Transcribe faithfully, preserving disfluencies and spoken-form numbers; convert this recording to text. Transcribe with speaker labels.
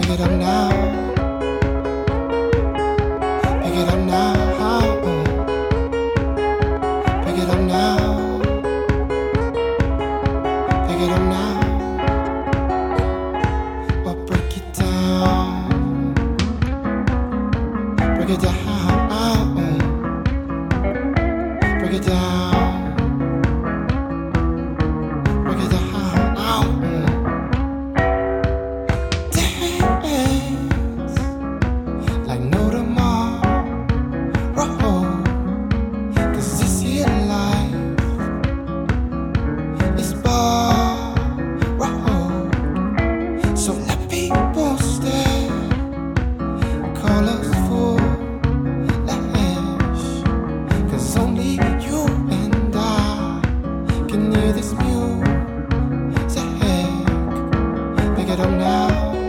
Speaker 1: it up now. Pick it up now. Pick it up now. Pick it up now. Well, break it down. Break it down. Break it down. Break it down. Dance like no tomorrow. 'Cause this here life is borrowed. So let people stare, call us foolish. 'Cause only you and I can hear this music. Pick it up now.